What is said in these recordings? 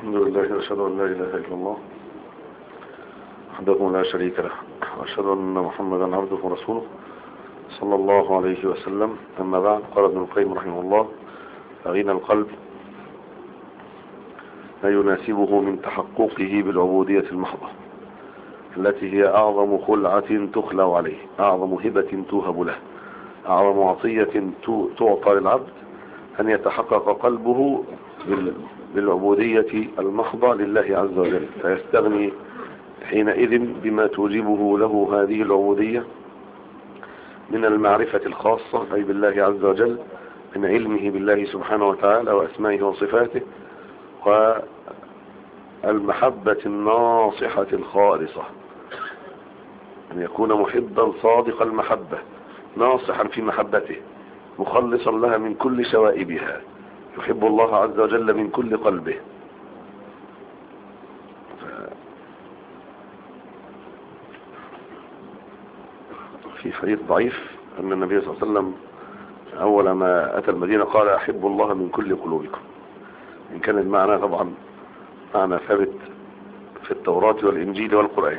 الحمد لله وأشهد أن لا إله إلا الله وحده لا شريك له وأشهد أن محمدا عبده ورسوله صلى الله عليه وسلم. أما بعد، قال ابن القيم رحمه الله: فغنى القلب ما يناسبه من تحققه بالعبودية المحضة التي هي أعظم خلعة تخلع عليه، أعظم هبة توهب له، أعظم عطية تعطى للعبد، أن يتحقق قلبه بالعبودية المحضة لله عز وجل، فيستغني حينئذ بما توجبه له هذه العبودية من المعرفة الخاصة أي بالله عز وجل، من علمه بالله سبحانه وتعالى وأسمائه وصفاته، والمحبة الناصحة الخالصة، أن يكون محبا صادق المحبة، ناصحا في محبته، مخلصا لها من كل شوائبها، يحب الله عز وجل من كل قلبه. في حديث ضعيف أن النبي صلى الله عليه وسلم أول ما أتى المدينة قال: أحب الله من كل قلوبكم. إن كان المعنى طبعا معنى ثابت في التوراة والإنجيل والقرآن،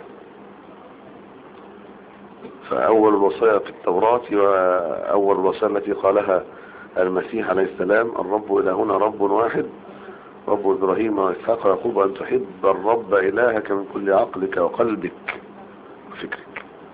فأول الوصايا في التوراة وأول الوصايا التي قالها المسيح عليه السلام: الرب إلهنا رب واحد، رب إبراهيم وإسحاق ويعقوب، أن تحب الرب إلهك من كل عقلك وقلبك وفكرك.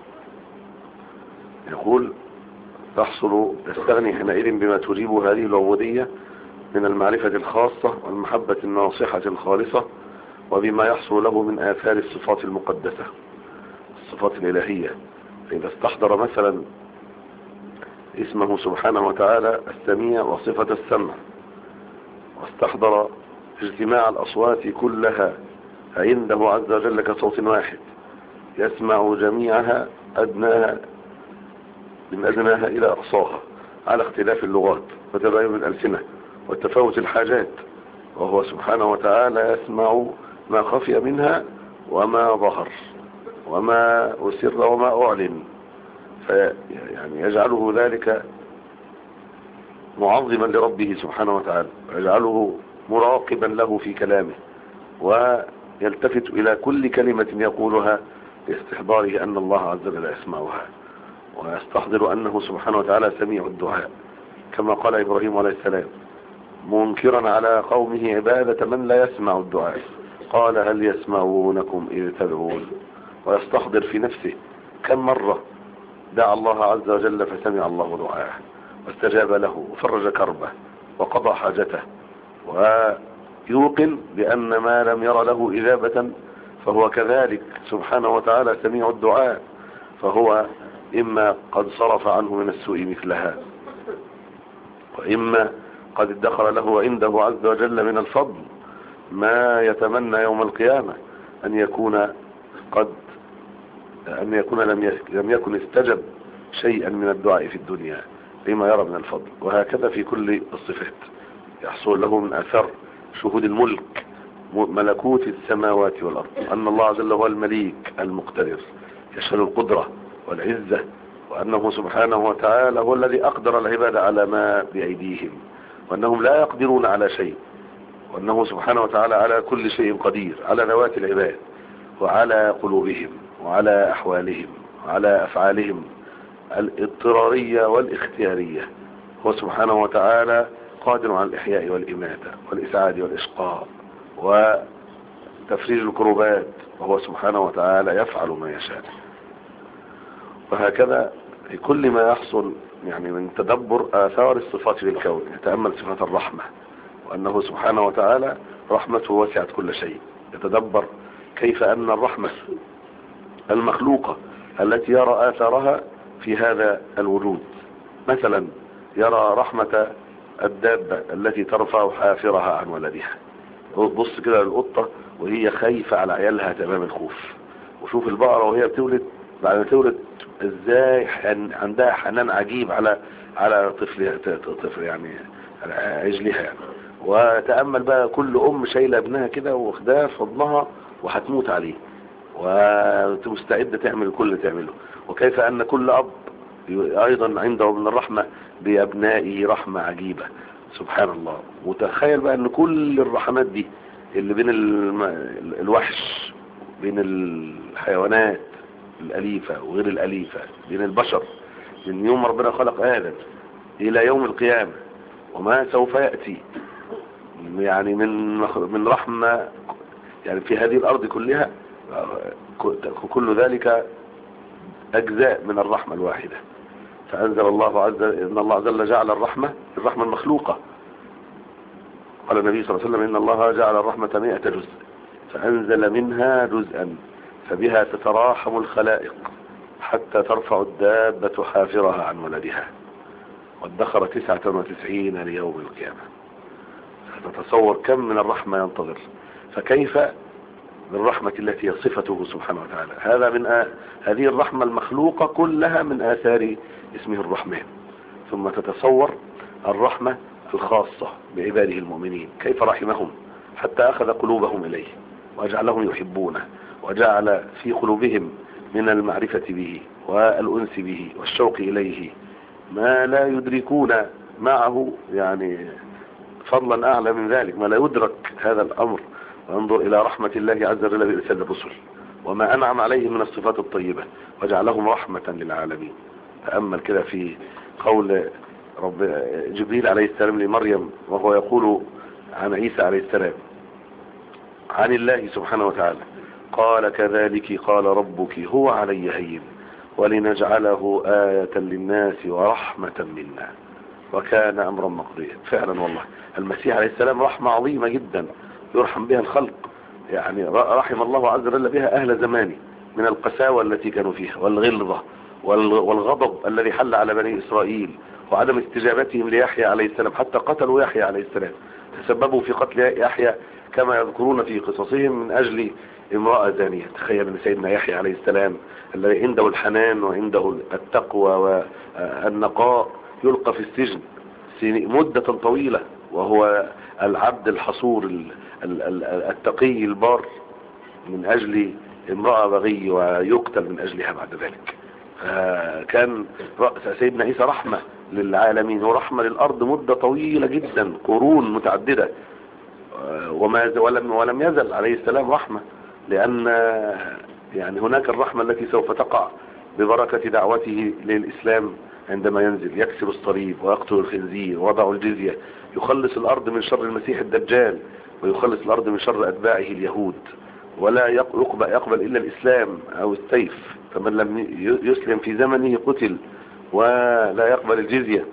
يقول: تستغني حينئذ بما تجيب هذه العبودية من المعرفة الخاصة والمحبة الناصحة الخالصة، وبما يحصل له من آثار الصفات المقدسة، الصفات الإلهية. فإذا استحضر مثلا اسمه سبحانه وتعالى السميع وصفة السمع، واستحضر اجتماع الأصوات كلها عنده عز وجل كصوت واحد يسمع جميعها من أدناها إلى أقصاها، على اختلاف اللغات وتباين الألسنة وتفاوت الحاجات، وهو سبحانه وتعالى يسمع ما خفي منها وما ظهر وما أسر وما أعلن، يعني يجعله ذلك معظما لربه سبحانه وتعالى، ويجعله مراقبا له في كلامه، ويلتفت إلى كل كلمة يقولها لاستحضاره أن الله عز وجل يسمعها، ويستحضر أنه سبحانه وتعالى سميع الدعاء، كما قال إبراهيم عليه السلام منكرا على قومه عبادة من لا يسمع الدعاء، قال: هل يسمعونكم إذ تدعون؟ ويستحضر في نفسه كم مرة دعا الله عز وجل فسمع الله دعاءه واستجاب له وفرج كربه وقضى حاجته، ويوقن بأن ما لم ير له إجابة فهو كذلك سبحانه وتعالى سميع الدعاء، فهو إما قد صرف عنه من السوء مثلها، وإما قد ادخر له عنده عز وجل من الفضل ما يتمنى يوم القيامة أن يكون لم يكن استجب شيئا من الدعاء في الدنيا لما يرى من الفضل. وهكذا في كل الصفات يحصل له من أثر شهود الملك، ملكوت السماوات والأرض، أن الله عز وجل هو المليك المقتدر يشهد القدرة والعزة، وأنه سبحانه وتعالى هو الذي أقدر العباد على ما بأيديهم، وأنهم لا يقدرون على شيء، وأنه سبحانه وتعالى على كل شيء قدير، على ذوات العباد وعلى قلوبهم وعلى أحوالهم وعلى أفعالهم الاضطرارية والاختيارية. هو سبحانه وتعالى قادر على الإحياء والإماتة والإسعاد والإشقاء وتفريج الكروبات، وهو سبحانه وتعالى يفعل ما يشاء. وهكذا في كل ما يحصل يعني من تدبر آثار الصفات في الكون، يتأمل صفات الرحمة، وأنه سبحانه وتعالى رحمته وسعت كل شيء، يتدبر كيف أن الرحمة المخلوقة التي يرى آثارها في هذا الوجود، مثلا يرى رحمة الدابة التي ترفع حافرها عن ولدها، بص كده للقطة وهي خايفة على عيالها تمام الخوف، وشوف البقرة وهي بتولد بعد ما تولد ازاي عندها حنان عجيب على طفل يعني على عجلها يعني. وتأمل بقى كل أم شايلة ابنها كده واخداه في حضنها وهتموت عليه ومستعدة تعمل كل اللي تعمله، وكيف أن كل أب أيضا عنده من الرحمة بأبنائه رحمة عجيبة. سبحان الله. وتخيل بقى أن كل الرحمات دي اللي بين الوحش، بين الحيوانات الأليفة وغير الأليفة، بين البشر، من يوم ربنا خلق آدم إلى يوم القيامة وما سوف يأتي، يعني من رحمة يعني في هذه الأرض كلها، كل ذلك أجزاء من الرحمة الواحدة. فأنزل الله إن الله عز وجل جعل الرحمة المخلوقة. قال النبي صلى الله عليه وسلم إن الله جعل الرحمة 100 جزء فأنزل منها جزءا فبها تتراحم الخلائق حتى ترفع الدابة حافرها عن ولدها وادخر 99 ليوم القيامة. تتصور كم من الرحمة ينتظر. فكيف بالرحمة التي هي صفته سبحانه وتعالى. هذا من هذه الرحمة المخلوقة كلها من آثار اسمه الرحمن. ثم تتصور الرحمة الخاصة بعباده المؤمنين، كيف رحمهم حتى أخذ قلوبهم إليه وجعلهم يحبونه، وجعل في قلوبهم من المعرفة به والأنس به والشوق إليه ما لا يدركون معه، يعني فضلا أعلى من ذلك ما لا يدرك هذا الأمر. وانظر إلى رحمة الله عز وجل بإرسال الرسل وما أنعم عليهم من الصفات الطيبة وجعلهم رحمة للعالمين. تأمل كده في قول جبريل عليه السلام لمريم وهو يقول عن عيسى عليه السلام عن الله سبحانه وتعالى، قال كذلك قال ربك هو علي هين ولنجعله آية للناس ورحمة منا وكان أمرا مقضيا. فعلا والله المسيح عليه السلام رحمة عظيمة جدا يرحم بها الخلق، يعني رحم الله عز وجل بها أهل زمانه من القساوة التي كانوا فيها والغلظة والغضب الذي حل على بني إسرائيل وعدم استجابتهم ليحيى عليه السلام حتى قتلوا يحيى عليه السلام، تسببوا في قتل يحيى كما يذكرون في قصصهم من أجل امرأة زانية. تخيل أن سيدنا يحيى عليه السلام الذي عنده الحنان وعنده التقوى والنقاء يلقى في السجن مدة طويلة وهو العبد الحصور التقي البار من أجل امرأة بغي ويقتل من أجلها بعد ذلك. كان رأس سيدنا عيسى رحمة للعالمين ورحمة للأرض مدة طويلة جدا قرون متعددة، ولم يزل عليه السلام رحمة، لأن يعني هناك الرحمة التي سوف تقع ببركة دعوته للإسلام عندما ينزل يكسر الصليب ويقتل الخنزير ووضع الجزية، يخلص الأرض من شر المسيح الدجال ويخلص الأرض من شر أتباعه اليهود، ولا يقبل إلا الإسلام أو السيف، فمن لم يسلم في زمنه قتل، ولا يقبل الجزية،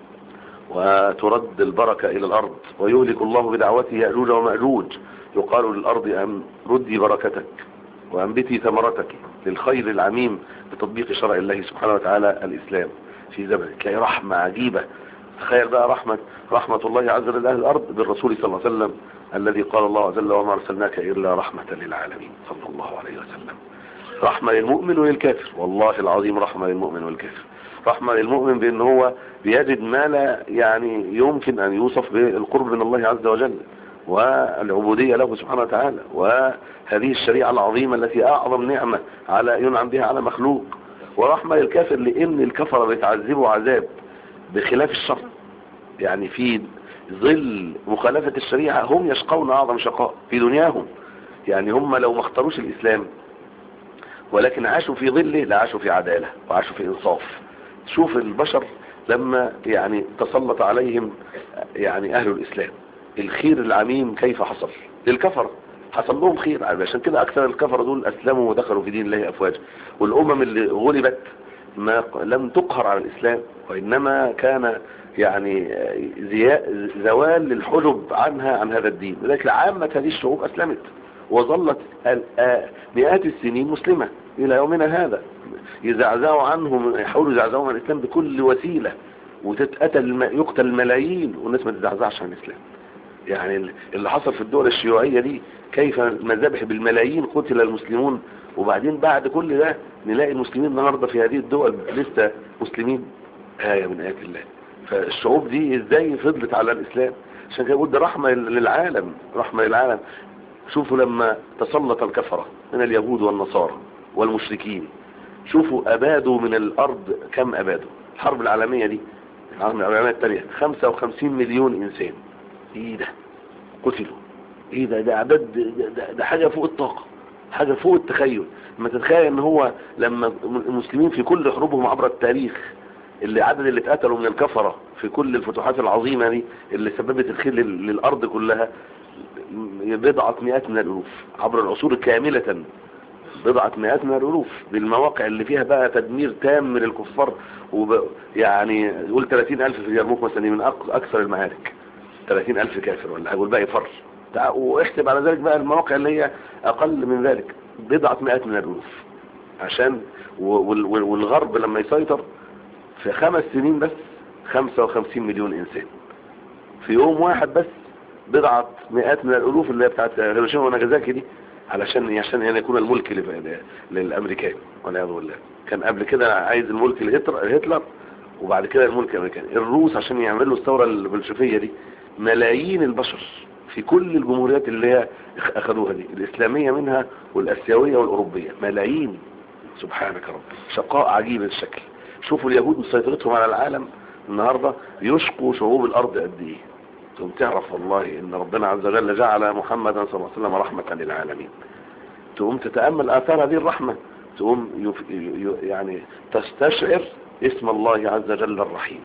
وترد البركة إلى الأرض، ويهلك الله بدعوته يأجوج ومأجوج. يقال للأرض أن ردي بركتك وأنبتي ثمرتك للخير العميم بتطبيق شرع الله سبحانه وتعالى الإسلام في زمنك. تلاقي رحمة عجيبة. تخيل بقى رحمة الله عز وجل أهل الأرض بالرسول صلى الله عليه وسلم الذي قال الله عز وجل وما أرسلناك إلا رحمة للعالمين صلى الله عليه وسلم. رحمة للمؤمن وللكافر، والله العظيم رحمة للمؤمن والكافر. رحمة للمؤمن بأن هو بيجد ما لا يعني يمكن أن يوصف بالقرب من الله عز وجل والعبودية له سبحانه وتعالى، وهذه الشريعة العظيمة التي أعظم نعمة ينعم بها على مخلوق. ورحمة للكافر لأن الكفر بيتعذبوا عذاب بخلاف الشر، يعني في ظل مخالفة الشريعة هم يشقون أعظم شقاء في دنياهم. يعني هم لو ما اختاروش الإسلام ولكن عاشوا في ظله لعاشوا في عدالة وعاشوا في إنصاف. شوف البشر لما يعني تسلط عليهم يعني أهل الإسلام الخير العميم كيف حصل للكفر، حصل لهم خير. عشان كده أكثر الكفر دول أسلموا ودخلوا في دين الله أفواجا. والأمم اللي غلبت لم تقهر على الإسلام، وإنما كان يعني زوال للحجب عنها عن هذا الدين. لذلك عامة هذه الشعوب أسلمت وظلت مئات السنين مسلمة إلى يومنا هذا. يزعزعوا عنهم، يحاولوا يزعزعوا عن الإسلام بكل وسيلة، يقتل الملايين والناس ما تزعزعش عن الإسلام. يعني اللي حصل في الدول الشيوعية دي كيف المذابح بالملايين قتل المسلمون، وبعدين بعد كل ده نلاقي المسلمين النهارده في هذه الدول لسه مسلمين. آية من آيات الله. فالشعوب دي ازاي فضلت على الإسلام؟ عشان كده يقول ده رحمة للعالم، رحمة للعالم. شوفوا لما تسلط الكفرة من اليهود والنصارى والمشركين، شوفوا أبادوا من الأرض كم أبادوا. الحرب العالمية دي، الحرب العالمية الثانية، 55 مليون إنسان. إيه ده؟ قتلوا. ايه ده اعداد، ده حاجة فوق الطاقة، حاجة فوق التخيل. لما تتخيل ان هو لما المسلمين في كل حروبهم عبر التاريخ، اللي عدد اللي اتقتلوا من الكفرة في كل الفتوحات العظيمة دي اللي سببت الخير للأرض كلها، بضعة مئات من الألوف عبر العصور كاملة، بضعة مئات من الألوف بالمواقع اللي فيها بقى تدمير تام من الكفار. يعني يقول 30,000 في اليرموك مثلا من أكثر المعارك، 30,000 كافر ولا حاجة والباقي فر. واحسب على ذلك بقى المواقع اللي هي أقل من ذلك، بضعة مئات من الألوف. عشان والغرب لما يسيطر في 5 سنين بس 55 مليون إنسان في يوم واحد بس، بضعة مئات من الألوف اللي هي بتاعت هيروشيما وناجازاكي دي، عشان يعني يكون الملك للأمريكان والعياذ بالله. كان قبل كده عايز الملك لهتلر، وبعد كده الملك الأمريكاني. الروس عشان يعملوا الثورة البلشفية دي، ملايين البشر في كل الجمهوريات اللي هي أخذوها دي، الإسلامية منها والأسيوية والأوروبية، ملايين. سبحانك رب، شقاء عجيب الشكل. شوفوا اليهود مسيطرتهم على العالم النهاردة يشقوا شعوب الأرض قد إيه. ثم تعرف والله ان ربنا عز وجل جعل محمدا صلى الله عليه وسلم رحمة للعالمين. تقوم تتأمل آثار هذه الرحمة، تقوم يعني تستشعر اسم الله عز وجل الرحيم.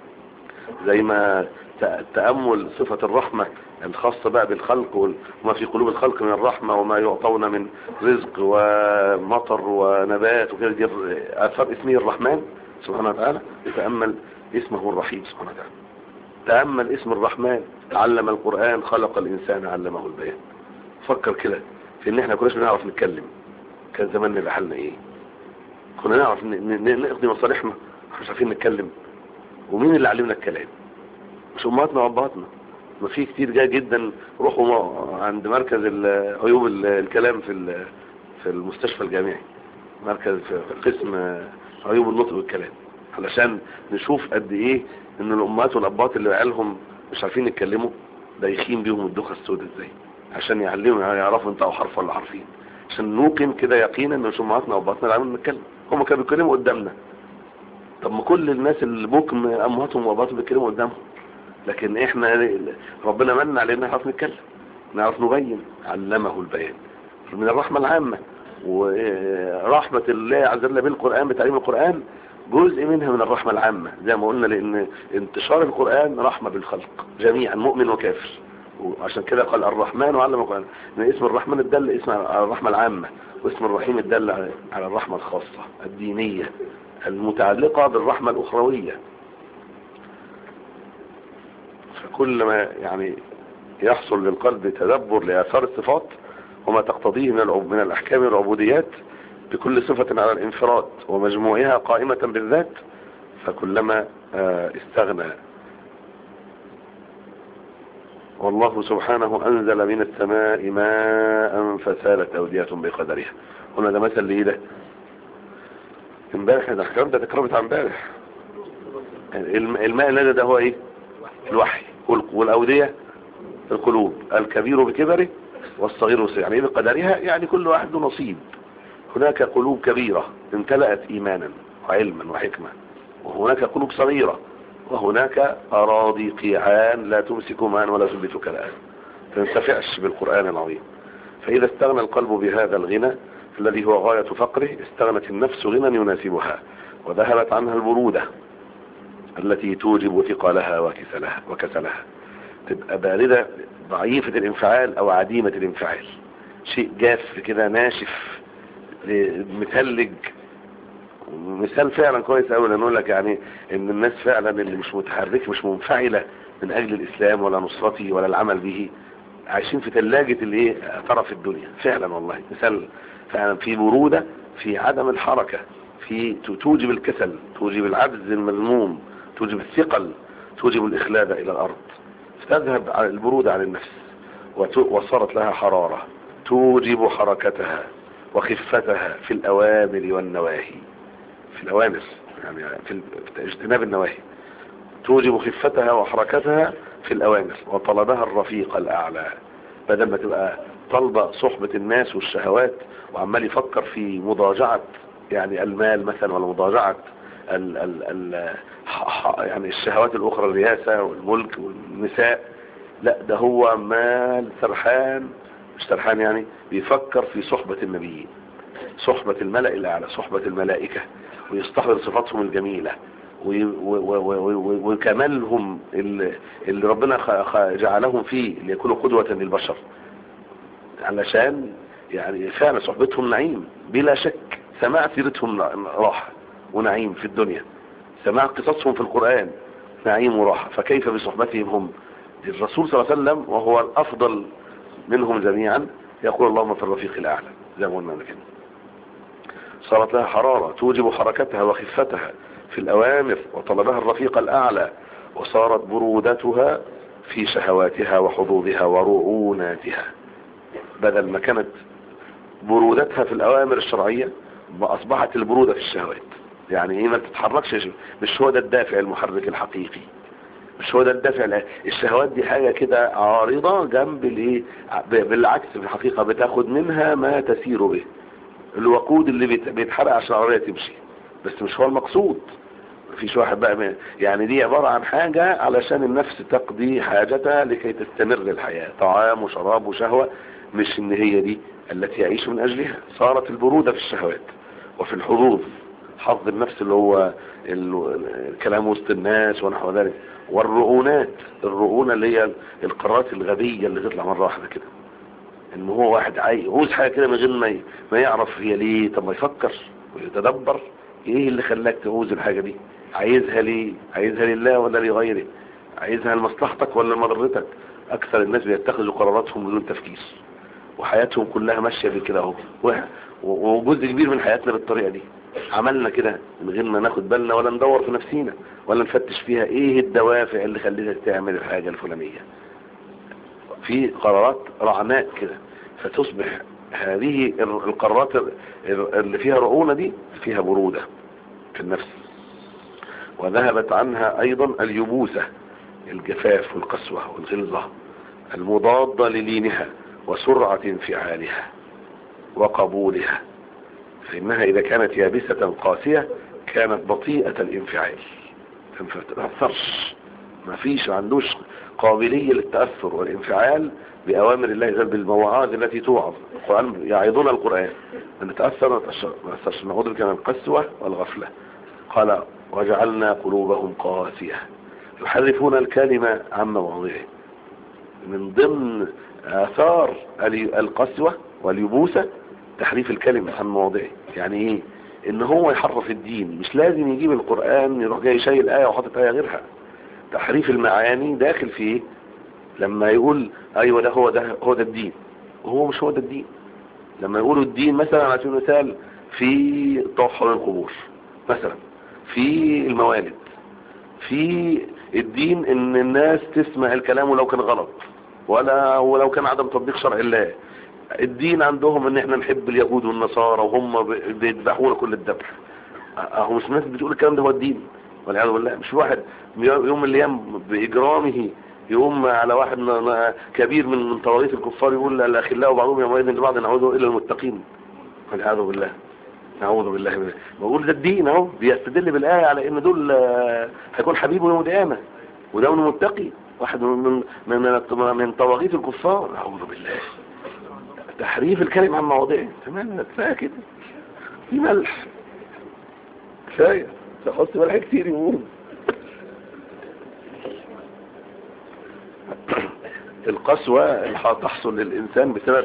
زي ما تأمل صفة الرحمة الخاصة بقى بالخلق وما في قلوب الخلق من الرحمة وما يعطون من رزق ومطر ونبات وكذا، دي آثار اسمه الرحمن سبحانه وتعالى. يتأمل اسمه الرحيم سبحانه وتعالى. تأمل اسم الرحمن، علم القرآن، خلق الإنسان، علمه البيان. فكر كده في ان احنا كناش بنعرف نتكلم، كان زماننا بحالنا ايه؟ كنا نعرف نقضي مصالحنا، مش عارفين نتكلم. ومين اللي علمنا الكلام؟ مش امهاتنا وابهاتنا؟ ما في كتير جاي جدا روحوا عند مركز عيوب الكلام في المستشفى الجامعي، مركز في قسم عيوب النطق والكلام، علشان نشوف قد ايه ان الامهات والابات اللي عيالهم مش عارفين يتكلموا دايخين بيهم الدوخه السوداء ازاي، عشان يعلموا يعرفوا انت او حرف ولا حرفين، عشان نوقن كده يقينا ان مش امهاتنا واباتنا اللي عاملين نتكلم، هم كانوا بيتكلموا قدامنا. طب ما كل الناس اللي بكم امهاتهم واباتهم بيتكلموا قدامهم، لكن احنا ربنا من علينا نعرف نتكلم، نعرف نبين، علمه البيان. من الرحمه العامه ورحمه الله عز وجل بالقران، بتعليم القران جزء منها من الرحمة العامة زي ما قلنا، لان انتشار القرآن رحمة بالخلق جميعا مؤمن وكافر. وعشان كده قال الرحمن وعلم القرآن، ان اسم الرحمن الدل اسم على الرحمة العامة، واسم الرحيم الدل على الرحمة الخاصة الدينية المتعلقة بالرحمة الأخروية. فكل ما يعني يحصل للقلب تدبر لآثار الصفات وما تقتضيه من الأحكام والعبوديات بكل صفة على الانفراد ومجموعها قائمة بالذات، فكلما استغنى. والله سبحانه أنزل من السماء ماء فسالت أودية بقدرها. هنا ده مثل ليه ده؟ امبارح ده الكلام ده تكرار بتاع امبارح. الماء الذي ده هو ايه؟ الوحي. والأودية القلوب، الكبير بكبره والصغير بصغيره. يعني ايه بقدرها؟ يعني كل واحد له نصيب. هناك قلوب كبيرة امتلأت إيمانا وعلما وحكمة، وهناك قلوب صغيرة، وهناك أراضي قيعان لا تمسك ماء ولا تنبت كلام، تنتفعش بالقرآن العظيم. فإذا استغنى القلب بهذا الغنى الذي هو غاية فقره، استغنت النفس غنى يناسبها، وذهبت عنها البرودة التي توجب ثقلها وكسلها. تبقى باردة ضعيفة الانفعال أو عديمة الانفعال، شيء جاف كده ناشف متهلج. مثال فعلا كويس قوي نقول لك يعني ان الناس فعلا اللي مش متحركه مش منفعله من اجل الاسلام ولا نصرته ولا العمل به، عايشين في ثلاجه الايه طرف الدنيا فعلا. والله مثال فعلا في بروده، في عدم الحركه، في توجب الكسل، توجب العجز المذموم، توجب الثقل، توجب الاخلاد الى الارض. فتذهب البروده عن النفس وصارت لها حراره توجب حركتها وخفتها في الأوامر والنواهي. في الأوامر يعني في اجتناب النواهي، توجب خفتها وحركتها في الأوامر، وطلبها الرفيق الأعلى. بدل ما تبقى طلبة صحبة الناس والشهوات وعمال يفكر في مضاجعة يعني المال مثلا، ولا مضاجعة يعني الشهوات الأخرى، الرياسة والملك والنساء، لا ده هو مال سرحان، مش سرحان يعني بيفكر في صحبة النبيين، صحبة الملأ الأعلى، صحبة الملائكة، ويستحضر صفاتهم الجميلة وكمالهم اللي ربنا جعلهم فيه ليكونوا قدوة للبشر، علشان يعني فعلا صحبتهم نعيم بلا شك. سماع سيرتهم راحة ونعيم في الدنيا، سماع قصصهم في القرآن نعيم وراحة، فكيف بصحبتهم هم؟ الرسول صلى الله عليه وسلم وهو الأفضل منهم جميعا يقول اللهم في الرفيق الأعلى زي ما قلنا كده. صارت لها حرارة توجب حركتها وخفتها في الأوامر وطلبها الرفيق الأعلى، وصارت برودتها في شهواتها وحظوظها ورعوناتها، بدل ما كانت برودتها في الأوامر الشرعية أصبحت البرودة في الشهوات. يعني ايه؟ ما تتحركش، مش هو ده الدافع المحرك الحقيقي، مش هو ده الدافع. الشهوات دي حاجة كده عارضة جنب الايه، بالعكس في الحقيقة بتاخد منها ما تسير به، الوقود اللي بيتحرق عشان العربية تمشي، بس مش هو المقصود. مفيش واحد بقى يعني دي عبارة عن حاجة علشان النفس تقضي حاجتها لكي تستمر الحياة، طعام وشراب وشهوة، مش ان هي دي التي يعيش من اجلها. صارت البرودة في الشهوات وفي الحظوظ، حظ النفس اللي هو الكلام وسط الناس ونحو ذلك، والرؤونات، الرؤونة اللي هي القرارات الغبية اللي تطلع مرة واحدة كده، ان هو واحد عاوز حاجة كده من غير ما يعرف هي ليه. طب ما يفكر ويتدبر ايه اللي خلاك تعوز الحاجة دي، عايزها ليه؟ عايزها لله ولا لغيره؟ عايزها لمصلحتك ولا لمضرتك؟ اكثر الناس بيتخذوا قراراتهم بدون تفكير، وحياتهم كلها ماشية بكده اهو، وجزء كبير من حياتنا بالطريقة دي. عملنا كده من غير ما ناخد بالنا ولا ندور في نفسينا ولا نفتش فيها ايه الدوافع اللي خليتك تعمل الحاجة الفلانية. في قرارات رعناء كده، فتصبح هذه القرارات اللي فيها رعونة دي فيها برودة في النفس. وذهبت عنها ايضا اليبوسة، الجفاف والقسوة والغلظة المضادة للينها وسرعة انفعالها وقبولها، فإنها إذا كانت يابسة قاسية كانت بطيئة الانفعال، ما تتأثرش، ما فيش عندوش قابلية للتأثر والانفعال بأوامر الله جل، بالمواعظ التي توعظ. القرآن يعظنا القرآن أن نتأثر ما نتأثرش، نعوذ بك من القسوة والغفلة. قال وجعلنا قلوبهم قاسية يحرفون الكلمة عن مواضعه. من ضمن آثار القسوة واليبوسة تحريف الكلمة عن مواضعه. يعني ايه؟ ان هو يحرف الدين، مش لازم يجيب القرآن يروح جاي شايل آية وحاطط آية غيرها. تحريف المعاني داخل فيه لما يقول ايوه ده هو ده الدين، وهو مش هو ده الدين. لما يقولوا الدين مثلا على سبيل المثال في طواف حول القبور مثلا، في الموالد، في الدين ان الناس تسمع الكلام ولو كان غلط ولو كان عدم تطبيق شرع الله. الدين عندهم ان احنا نحب اليهود والنصارى وهم بيذبحونا كل الذبح. اهو مش الناس بتقول الكلام ده هو الدين والعياذ بالله. مش واحد يوم من الايام باجرامه يقوم على واحد كبير من طواغيت الكفار يقول الاخلاء بعضهم يومئذ لبعض نعوذ الا المتقين والعياذ بالله، نعوذ بالله منه. بقول ده الدين اهو بيستدل بالايه على ان دول هيكون حبيبه يوم القيامه، وده من المتقي، واحد من طواغيت الكفار. نعوذ بالله. تحريف الكلمة عن مواضيعه. تمام، كفايه كده، في ملح كفايه، تحط ملح كتير يمور. القسوة اللي تحصل للإنسان بسبب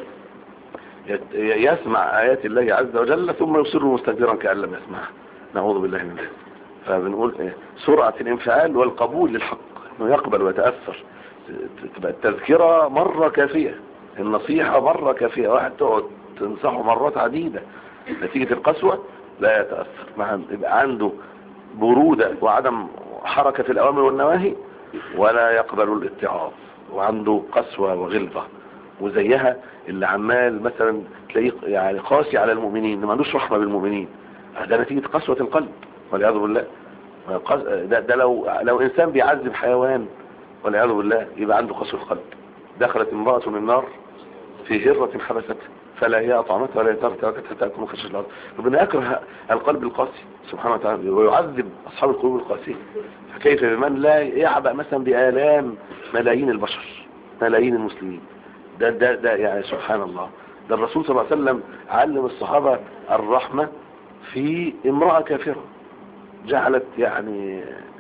يسمع آيات الله عز وجل ثم يصر مستكبرا كأن لم يسمعها، نعوذ بالله من ذلك. فبنقول سرعة الانفعال والقبول للحق، انه يقبل ويتأثر. تبقى التذكرة مرة كافية، النصيحة مرة كافية، واحد تقعد تنصحه مرات عديدة. نتيجة القسوة لا يتأثر، يبقى عنده برودة وعدم حركة في الأوامر والنواهي، ولا يقبل الاتعاظ، وعنده قسوة وغلظة. وزيها اللي عمال مثلا تلاقيه يعني قاسي على المؤمنين، ما عندوش رحمة بالمؤمنين، ده نتيجة قسوة القلب والعياذ بالله. ده لو إنسان بيعذب حيوان والعياذ بالله يبقى عنده قسوة قلب. دخلت امرأة من النار في هرة حبستها فلا هي أطعمتها ولا هي تركتها تأكل من خشاش الأرض. ربنا يكره القلب القاسي سبحانه وتعالى ويعذب أصحاب القلوب القاسية، فكيف بمن لا يعبأ مثلا بآلام ملايين البشر ملايين المسلمين. ده يعني سبحان الله. ده الرسول صلى الله عليه وسلم علم الصحابة الرحمة في امرأة كافرة جعلت يعني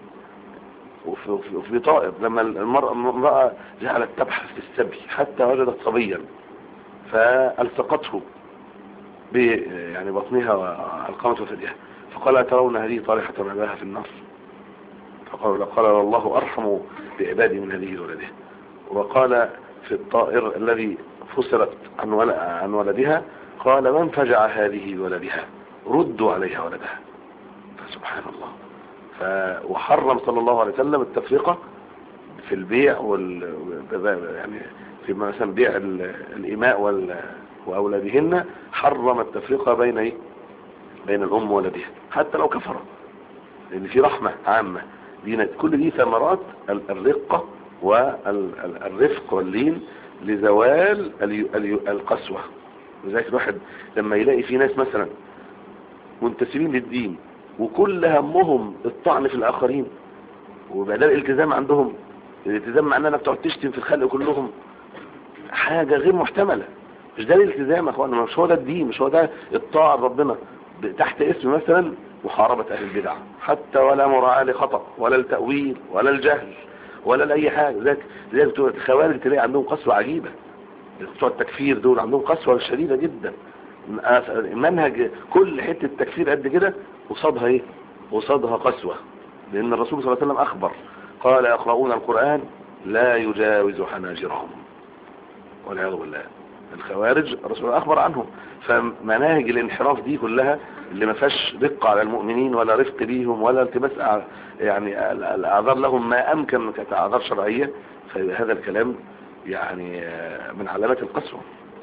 وفي طائر، لما المرأة جعلت تبحث في السبي حتى وجدت صبيا فالتقته يعني بطنها والقمة فديها، فقال ترون هذه طارحة عباها في النار؟ قال الله أرحم بعبادي من هذه ولدها. وقال في الطائر الذي فسرت عن ولدها قال من فجع هذه ولدها ردوا عليها ولدها. فسبحان الله. وحرم صلى الله عليه وسلم التفرقة في البيع يعني في مثلا بيع الإماء وأولادهن، حرم التفرقة بين الأم وولدها حتى لو كفر، لأن في رحمة عامة. كل دي ثمرات الرقة والرفق واللين لزوال القسوة. لذلك الواحد لما يلاقي في ناس مثلا منتسبين للدين وكل همهم الطعن في الآخرين، وبعد الالتزام عندهم الالتزام معناه انك تقعد تشتم في الخلق كلهم، حاجة غير محتملة. مش ده الالتزام يا اخوانا، مش هو ده الدين، مش هو ده الطاعة ربنا تحت اسم مثلا محاربة اهل البدع، حتى ولا مراعاة لخطأ ولا التأويل ولا الجهل ولا لأي حاجة. ذلك الخوارج تلاقي عندهم قسوة عجيبة، بتوع التكفير دول عندهم قسوة شديدة جدا. منهج كل حتة تكفير قد كده وصادها وصادها قسوة، لأن الرسول صلى الله عليه وسلم أخبر قال يقرؤون القرآن لا يجاوز حناجرهم، والعياذ بالله. الخوارج الرسول أخبر عنهم. فمناهج الانحراف دي كلها اللي ما فيهاش دقة على المؤمنين ولا رفق بيهم ولا التماس يعني الأعذار لهم ما أمكن كأعذار شرعية، فهذا الكلام يعني من علامات القسوة.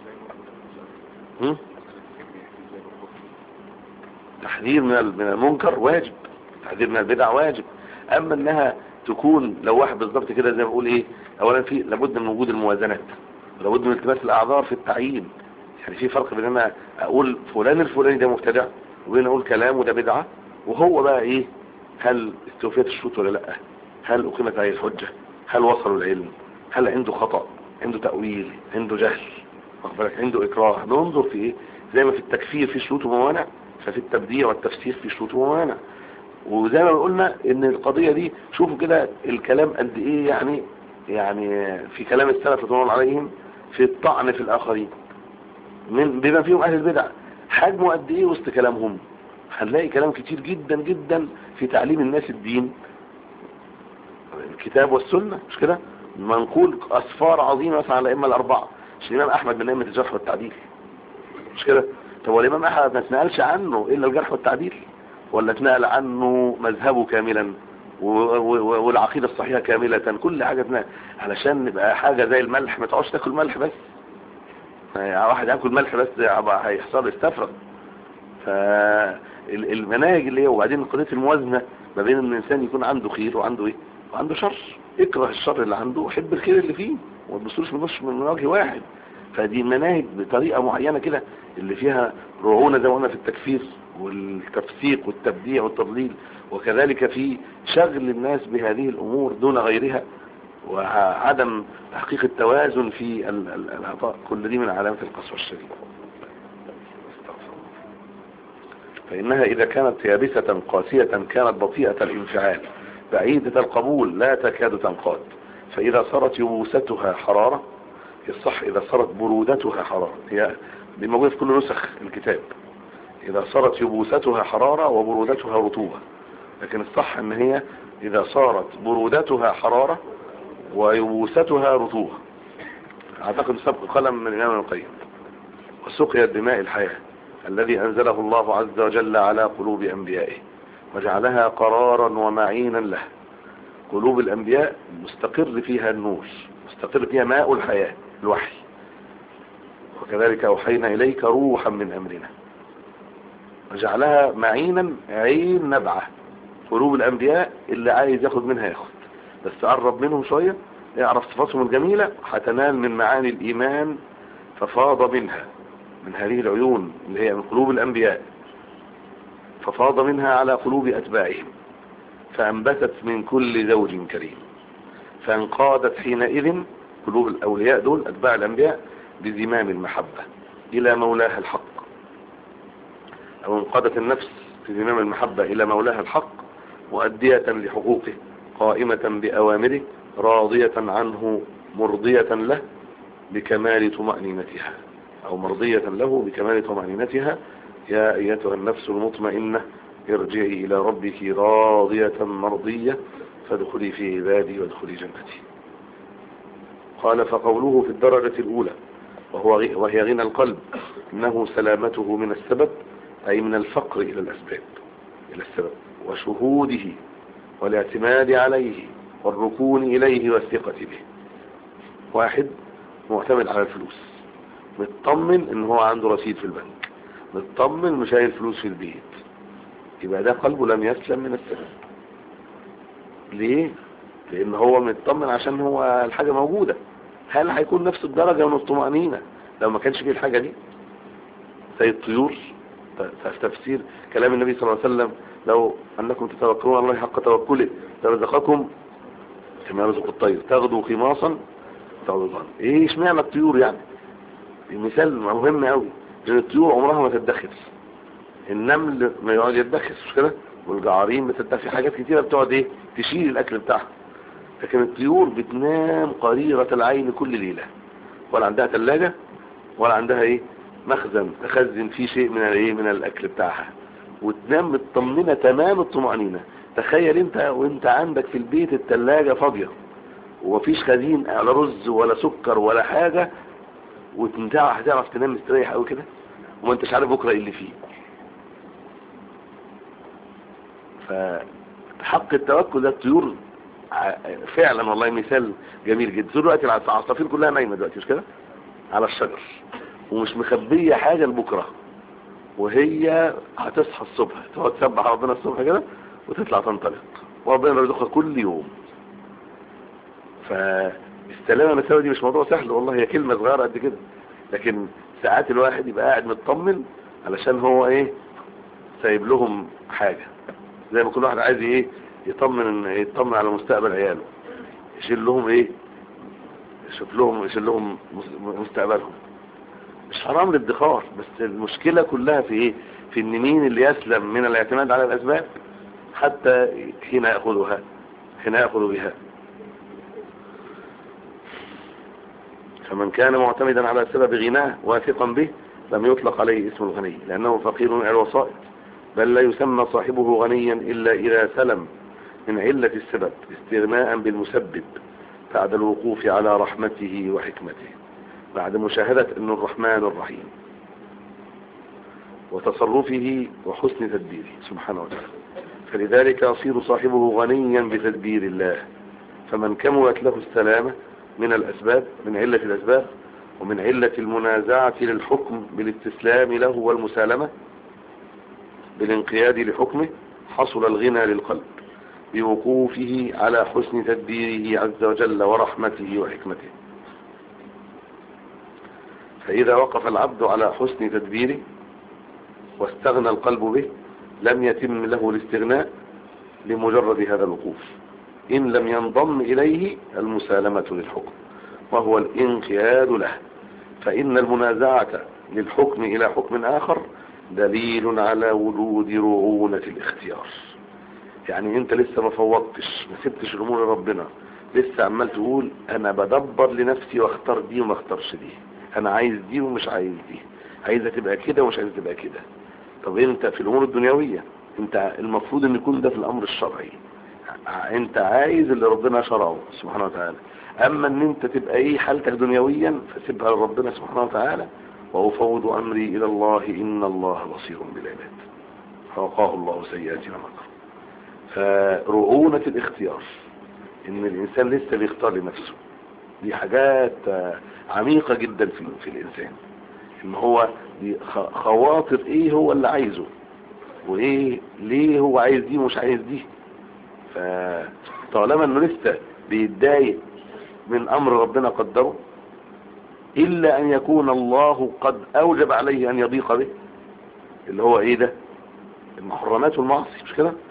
تحذير من المنكر واجب، تحذير من البدع واجب. اما انها تكون لو واحد بالضبط كده زي ما بقول اولا في لابد من وجود الموازنات، لابد من التماس الاعذار في التعيين. يعني في فرق بين انا اقول فلان الفلاني ده مبتدع وبين اقول كلامه ده بدعة، وهو بقى هل استوفيت الشروط ولا لا، هل اقيمت عليه الحجة، هل وصلوا العلم، هل عنده خطأ، عنده تأويل، عنده جهل، عنده اكراه. ننظر في زي ما في التكفير في شروط وموانع، ففي التبديع والتفسير في شروط وموانع. وزي ما قلنا ان القضية دي شوفوا كده الكلام قد ايه يعني في كلام السلف رضوان الله عليهم في الطعن في الاخرين بما فيهم اهل البدع، حجمه قد ايه وسط كلامهم. هنلاقي كلام كتير جدا جدا في تعليم الناس الدين، الكتاب والسنة، مش كده؟ منقول اسفار عظيمة مثلا على الائمه الاربعة. مش الامام احمد من ائمة الجرح والتعديل، مش كده؟ طب والامام احمد ما اتنقلش عنه الا الجرح والتعديل، ولا اتنقل عنه مذهبه كاملا والعقيدة الصحيحة كاملة، كل حاجة اتنقل علشان نبقى حاجة زي الملح. ما تقعدش تاكل ملح بس، يعني واحد ياكل ملح بس هيحصل استفرغ. فالمناهج اللي هي وبعدين قضية الموازنة ما بين ان الانسان يكون عنده خير وعنده وعنده شر، اكره الشر اللي عنده وحب الخير اللي فيه، وما تبصوش من وجه واحد. فدي مناهج بطريقة معينة كده اللي فيها رعونة زي ما قلنا في التكفير والتفسيق والتبديع والتضليل، وكذلك في شغل الناس بهذه الأمور دون غيرها، وعدم تحقيق التوازن في العطاء. كل دي من علامات القسوة الشديدة. فإنها إذا كانت يابسة قاسية كانت بطيئة الانفعال بعيدة القبول لا تكاد تنقاد. فإذا صارت يبوستها حرارة، الصح إذا صارت برودتها حرارة، هي دي موجودة في كل نسخ الكتاب، إذا صارت يبوستها حرارة وبرودتها رطوبة، لكن الصح ان هي إذا صارت برودتها حرارة ويبوستها رطوبة. أعتقد سبق قلم من الإمام القيم. وسقيا الدماء الحياة الذي أنزله الله عز وجل على قلوب أنبيائه وجعلها قرارا ومعينا له. قلوب الأنبياء مستقر فيها النور، مستقر فيها ماء الحياة الوحي. وكذلك أوحينا إليك روحا من أمرنا وجعلها معينا عين نبعة. قلوب الأنبياء اللي عايز ياخد منها ياخد، بس قرب منهم شوية يعرف صفاتهم الجميلة هتنال من معاني الإيمان. ففاض منها من هذه العيون اللي هي من قلوب الأنبياء، ففاض منها على قلوب أتباعهم فأنبتت من كل زوج كريم، فانقادت حينئذ قلوب الأولياء دول أتباع الأنبياء بزمام المحبة إلى مولاها الحق، أو انقادت النفس في زمام المحبة إلى مولاها الحق مؤدية لحقوقه قائمة بأوامره راضية عنه مرضية له بكمال طمأنينتها، أو مرضية له بكمال طمأنينتها. يا أيتها النفس المطمئنة ارجعي إلى ربك راضية مرضية فادخلي في عبادي وادخلي جنتي. قال فقوله في الدرجة الأولى وهي غنى القلب إنه سلامته من السبب، أي من الفقر إلى الأسباب، إلى السبب، وشهوده والاعتماد عليه والركون إليه والثقة به. واحد معتمد على الفلوس، مطمن إن هو عنده رصيد في البنك، مطمن مش شايل فلوس في البيت، يبقى ده قلبه لم يسلم من السبب. ليه؟ لأن هو مطمن عشان هو الحاجة موجودة. هل هيكون نفس الدرجة من الطمأنينة لو ما كانش فيه الحاجة دي؟ زي الطيور، تفسير كلام النبي صلى الله عليه وسلم لو أنكم تتوكلون على الله حق توكله لرزقكم كما يرزق الطير تغدو خماصا تعود الغنم. ايه اشمعنى الطيور يعني؟ مثال مهم قوي، لأن الطيور عمرها ما تدخر. النمل ما يقعد يدخر مش كده، والجعارين بتدخر حاجات كتيرة بتقعد ايه تشيل الأكل بتاعها، لكن الطيور بتنام قريرة العين كل ليلة، ولا عندها ثلاجة ولا عندها ايه مخزن تخزن فيه شيء من الايه من الاكل بتاعها، وتنام مطمنه تمام الطمأنينة. تخيل انت وانت عندك في البيت الثلاجة فاضية ومفيش خزين على رز ولا سكر ولا حاجة، وانت هتعرف تنام مستريح قوي كده وما انتش عارف بكره ايه اللي فيه. فحق التوكل ده الطيور فعلا والله مثال جميل جدا. دلوقتي العصافير كلها نايمه دلوقتي مش كده على الشجر ومش مخبيه حاجه لبكره، وهي هتصحى الصبح تقعد تسبح ربنا الصبح كده وتطلع تنطلق وربنا يرزقها كل يوم. فالسلامه المساوي دي مش موضوع سهل والله، هي كلمه صغيره قد كده، لكن ساعات الواحد يبقى قاعد مطمن علشان هو ايه سايب لهم حاجه، زي ما كل واحد عايز ايه يطمن على مستقبل عياله، يشيل لهم ايه يشيل لهم مستقبلهم. مش حرام الادخار، بس المشكلة كلها في ايه في ان مين اللي يسلم من الاعتماد على الاسباب حتى حين يأخذ بها. فمن كان معتمدا على سبب غناه واثقا به لم يطلق عليه اسم الغني لانه فقير الى الوسائط، بل لا يسمى صاحبه غنيا الا اذا سلم من علة السبب استغناء بالمسبب بعد الوقوف على رحمته وحكمته، بعد مشاهدة انه الرحمن الرحيم وتصرفه وحسن تدبيره سبحانه وتعالى، فلذلك يصير صاحبه غنيا بتدبير الله. فمن كملت له السلامة من الأسباب من علة الأسباب ومن علة المنازعة للحكم بالاستسلام له والمسالمة بالانقياد لحكمه، حصل الغنى للقلب بوقوفه على حسن تدبيره عز وجل ورحمته وحكمته. فإذا وقف العبد على حسن تدبيره واستغنى القلب به لم يتم له الاستغناء لمجرد هذا الوقوف إن لم ينضم إليه المسالمة للحكم وهو الانقياد له، فإن المنازعة للحكم إلى حكم آخر دليل على وجود رعونة الاختيار. يعني انت لسه ما فوضتش، ما سبتش الامور لربنا، لسه عمال تقول انا بدبر لنفسي واختار دي وما اختارش دي، انا عايز دي ومش عايز دي، عايزة تبقى كده ومش عايزة تبقى كده. طب انت في الامور الدنيوية انت المفروض ان يكون ده في الامر الشرعي، انت عايز اللي ربنا شرعه سبحانه وتعالى. اما ان انت تبقى ايه حالتك دنيويا فسيبها لربنا سبحانه وتعالى، وافوض امري الى الله ان الله بصير بالعباد فوقاه الله سيئات ما مكر. فرعونة الاختيار ان الانسان لسه بيختار لنفسه، دي حاجات عميقة جدا في الانسان، ان هو خواطر ايه هو اللي عايزه وايه ليه هو عايز دي ومش عايز دي. فطالما انه لسه بيتضايق من امر ربنا قدره الا ان يكون الله قد اوجب عليه ان يضيق به، اللي هو ايه ده المحرمات والمعاصي مش كده.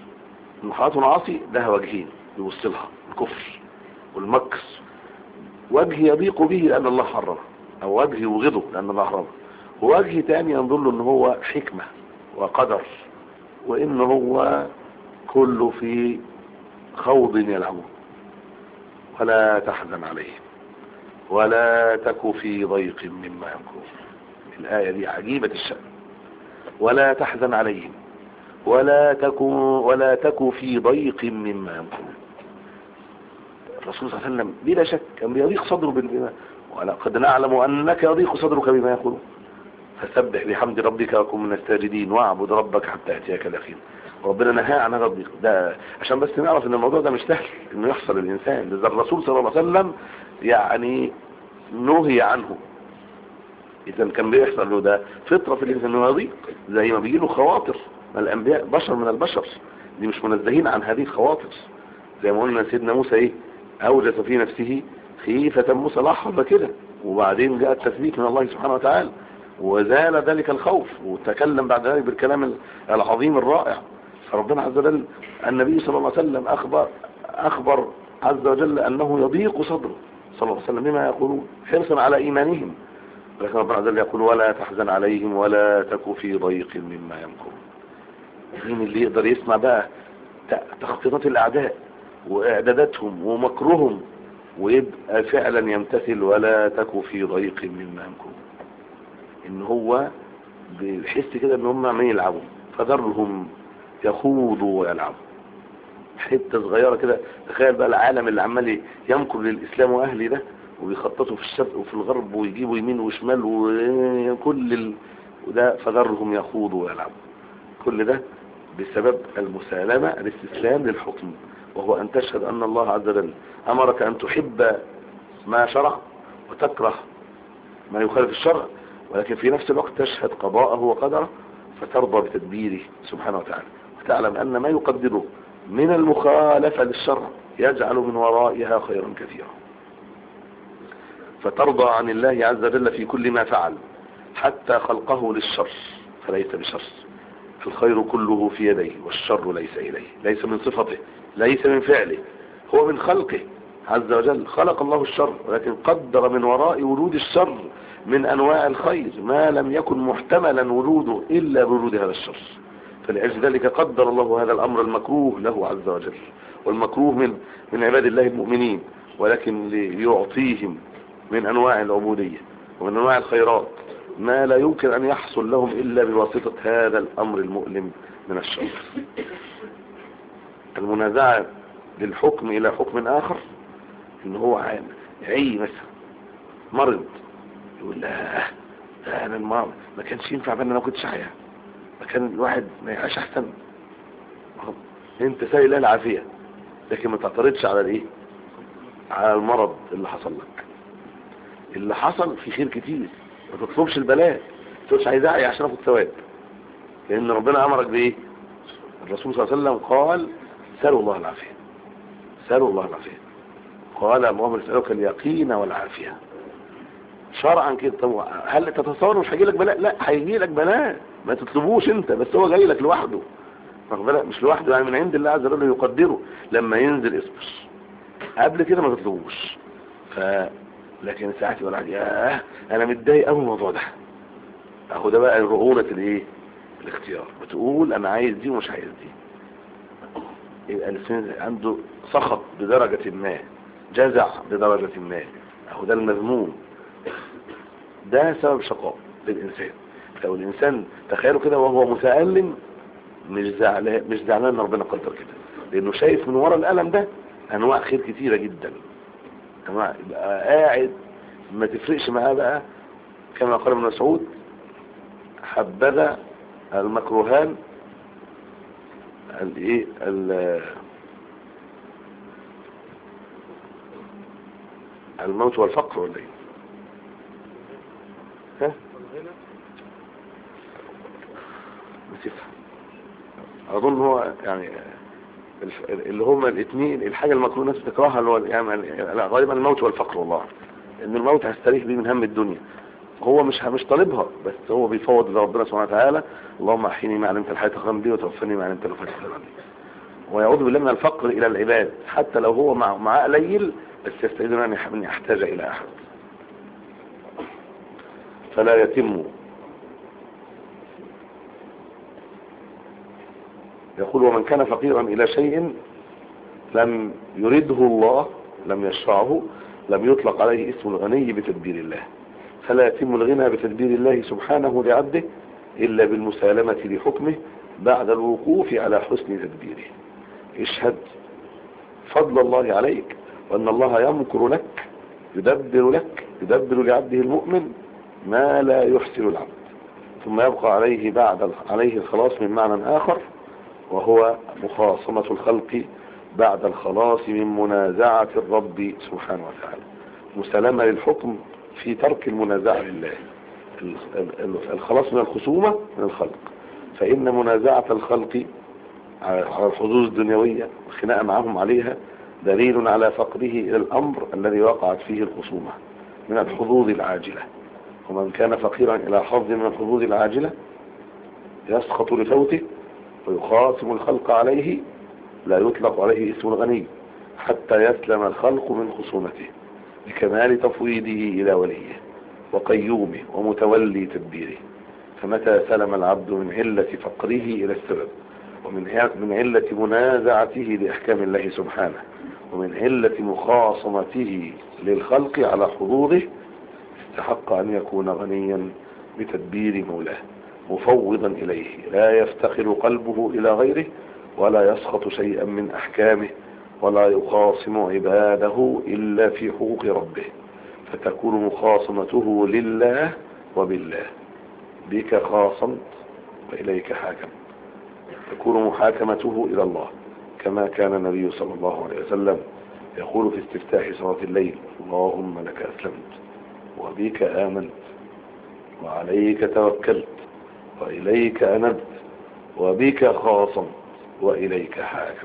المحرمات والمعاصي لها وجهين بيوصلها، الكفر والمكر وجه يضيق به لأن الله حرمه، أو وجه يبغضه لأن الله حرمه، ووجه تاني ينظر له ان هو حكمة وقدر، وان هو كله في خوض يلعبون. ولا تحزن عليهم ولا تك في ضيق مما يمكرون. الآية دي عجيبة الشأن. ولا تحزن عليهم ولا تك في ضيق مما يمكرون. الرسول صلى الله عليه وسلم بلا شك كان يضيق صدره بما، ولقد نعلم أنك يضيق صدرك بما يقولون، فسبح بحمد ربك وكن من الساجدين واعبد ربك حتى يأتيك اليقين. ربنا نهى عن هذا الضيق ده عشان بس نعرف ان الموضوع ده مش سهل انه يحصل للانسان. لذا الرسول صلى الله عليه وسلم يعني نهي عنه. اذا كان بيحصل له ده فطره في الانسان انه يضيق، زي ما بيجي له خواطر. الانبياء بشر من البشر، دي مش منزهين عن هذه الخواطر. زي ما قلنا سيدنا موسى ايه، اوجس في نفسه خيفة موسى لحظة كده، وبعدين جاء التثبيت من الله سبحانه وتعالى وزال ذلك الخوف، وتكلم بعد ذلك بالكلام العظيم الرائع. فربنا عز وجل النبي صلى الله عليه وسلم أخبر عز وجل أنه يضيق صدره صلى الله عليه وسلم بما يقولون حرصا على إيمانهم. لكن ربنا عز وجل يقول ولا تحزن عليهم ولا تك في ضيق مما يمكرون. مين اللي يقدر يسمع بقى تخطيطات الأعداء وإعداداتهم ومكرهم ويبقى فعلا يمتثل ولا تك في ضيق مما يمكرون؟ ان هو بيحس كده ان هم عمالين يلعبوا، فذرهم يخوضوا ويلعبوا. حته صغيره كده. تخيل بقى العالم اللي عمال يمكر للاسلام واهله ده، وبيخططوا في الشرق وفي الغرب ويجيبوا يمين وشمال وكل وده فذرهم يخوضوا ويلعبوا. كل ده بسبب المسالمه، الاستسلام للحكم، وهو ان تشهد ان الله عز وجل امرك ان تحب ما شرع وتكره ما يخالف الشرع، ولكن في نفس الوقت تشهد قضاءه وقدره فترضى بتدبيره سبحانه وتعالى، وتعلم أن ما يقدره من المخالفة للشرع يجعل من ورائها خيرا كثيرا، فترضى عن الله عز وجل في كل ما فعل حتى خلقه للشر فليس بشر. الخير كله في يديه والشر ليس إليه، ليس من صفته، ليس من فعله، هو من خلقه عز وجل. خلق الله الشر ولكن قدر من وراء وجود الشر من انواع الخير ما لم يكن محتملا وجوده الا بوجود هذا الشر. فلأجل ذلك قدر الله هذا الامر المكروه له عز وجل، والمكروه من عباد الله المؤمنين، ولكن ليعطيهم من انواع العبودية ومن انواع الخيرات ما لا يمكن ان يحصل لهم الا بواسطة هذا الامر المؤلم من الشر. المنازعة للحكم الى حكم اخر، ان هو عي مثلا مرض يقول لا ده انا ما كانش ينفع بان انا ما كنتش عيا، ما كان الواحد ما يعيش احسن. انت سائل العافيه، لكن ما تعترضش على الايه، على المرض اللي حصل لك. اللي حصل في خير كتير، ما تطلبش البلاء، ما تقولش عايز اعيا عشان اخد ثواب، لان ربنا امرك بايه؟ الرسول صلى الله عليه وسلم قال سألوا الله العافيه، سألوا الله العافيه. قال اللهم نسألك اليقين والعافيه شرعا كده. طب هل تتصور مش هيجي لك بلاء؟ لا هيجي لك بلاء، ما تطلبوش انت، بس هو جاي لك لوحده. مش لوحده يعني، من عند الله عز وجل يقدره لما ينزل اصبر. قبل كده ما تطلبوش. لكن ساعات يقول عادي انا متضايق قوي من الموضوع ده، اهو ده بقى رعونة الايه، الاختيار. بتقول انا عايز دي ومش عايز دي. يبقى الانسان عنده سخط بدرجة ما، جزع بدرجة ما، اهو ده المذموم. ده سبب شقاء للإنسان. لو الإنسان تخيله كده وهو متألم مش زعلان ان ربنا قدر كده، لأنه شايف من وراء الألم ده أنواع خير كتيرة جدا. يبقى قاعد ما تفرقش معاه بقى، كما قال ابن مسعود حبذا المكروهان الايه الموت والفقر ولا ايه؟ ها؟ اظن هو يعني اللي هما الاثنين الحاجه المكروه الناس بتكرهها، اللي هو يعني غالبا الموت والفقر. والله ان الموت هيستريح بيه من هم الدنيا، هو مش طالبها، بس هو بيفوض لربنا سبحانه وتعالى. اللهم احيني ما علمت الحياه خيرا لي وتوفني ما علمت الوفاه خيرا لي. ويعوذ بالله من الفقر إلى العباد، حتى لو هو معاه قليل بس يستعيذ أن يحتاج إلى أحد. فلا يتم. يقول ومن كان فقيرا إلى شيء لم يرده الله لم يشرعه لم يطلق عليه اسم الغني بتدبير الله. فلا يتم الغنى بتدبير الله سبحانه لعبده إلا بالمسالمة لحكمه بعد الوقوف على حسن تدبيره. اشهد فضل الله عليك وأن الله يمكر لك يدبر لعبده المؤمن ما لا يحسن العبد، ثم يبقى عليه الخلاص من معنى آخر، وهو مخاصمة الخلق بعد الخلاص من منازعة الرب سبحانه وتعالى. مسالمة للحكم في ترك المنازعة لله، الخلاص من الخصومة من الخلق. فإن منازعة الخلق على الحظوظ الدنيوية والخناقة معهم عليها دليل على فقره إلى الأمر الذي وقعت فيه الخصومة من الحظوظ العاجلة. ومن كان فقيرا إلى حظ من الحظوظ العاجلة يسخط لفوته ويخاصم الخلق عليه لا يطلق عليه اسم الغني حتى يسلم الخلق من خصومته بكمال تفويضه إلى وليه وقيومه ومتولي تدبيره. فمتى سلم العبد من علة فقره إلى السبب ومن علة منازعته لأحكام الله سبحانه ومن علة مخاصمته للخلق على حظوظه استحق أن يكون غنيا بتدبير مولاه مفوضا إليه لا يفتخر قلبه إلى غيره ولا يسخط شيئا من أحكامه ولا يخاصم عباده إلا في حقوق ربه، فتكون مخاصمته لله وبالله. بك خاصمت وإليك حاكم، تكون محاكمته إلى الله، كما كان النبي صلى الله عليه وسلم يقول في استفتاح صلاة الليل: اللهم لك أسلمت وبك آمنت وعليك توكلت وإليك أنبت وبك خاصمت وإليك حاكمت.